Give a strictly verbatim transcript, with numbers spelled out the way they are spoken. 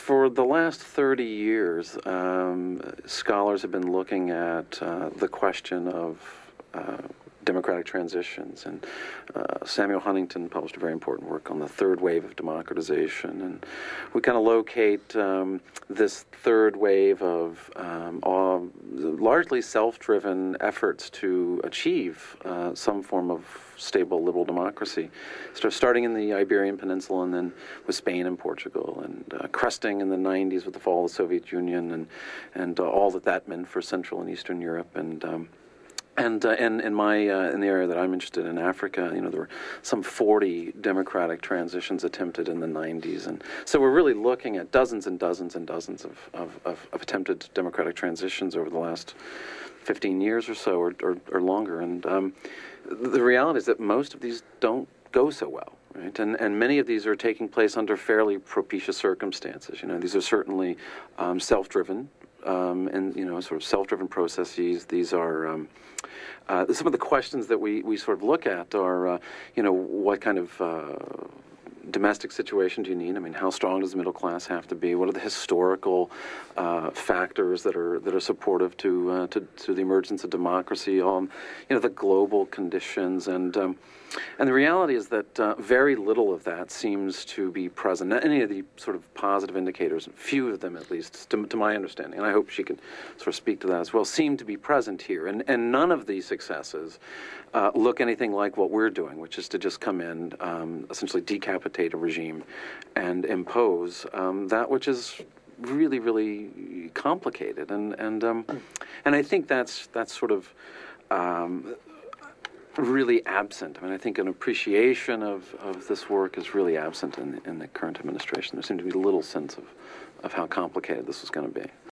For the last thirty years, um, scholars have been looking at uh, the question of uh, democratic transitions, and uh, Samuel Huntington published a very important work on the third wave of democratization, and we kind of locate um, this third wave of um, all, largely self-driven efforts to achieve uh, some form of stable liberal democracy, so starting in the Iberian Peninsula and then with Spain and Portugal, and uh, cresting in the nineties with the fall of the Soviet Union, and and uh, all that that meant for Central and Eastern Europe, and um, and uh, and in my uh, in the area that I'm interested in, Africa, you know, there were some forty democratic transitions attempted in the nineties, and so we're really looking at dozens and dozens and dozens of of, of, of attempted democratic transitions over the last fifteen years or so, or or, or longer, and um, the reality is that most of these don't go so well, right? And and many of these are taking place under fairly propitious circumstances. You know, these are certainly um, self-driven, um, and you know, sort of self-driven processes. These are um, uh, some of the questions that we we sort of look at are, uh, you know, what kind of uh, domestic situation do you need? I mean, how strong does the middle class have to be? What are the historical uh, factors that are that are supportive to uh, to, to the emergence of democracy? Um, you know, the global conditions, and um, and the reality is that uh, very little of that seems to be present. Not any of the sort of positive indicators, few of them at least, to, to my understanding, and I hope she can sort of speak to that as well, seem to be present here. And and none of these successes uh, look anything like what we're doing, which is to just come in, um, essentially decapitate a regime and impose um, that which is really, really complicated. And and um, and I think that's that's sort of um, really absent. I mean, I think an appreciation of, of this work is really absent in, in the current administration. There seemed to be little sense of, of how complicated this was going to be.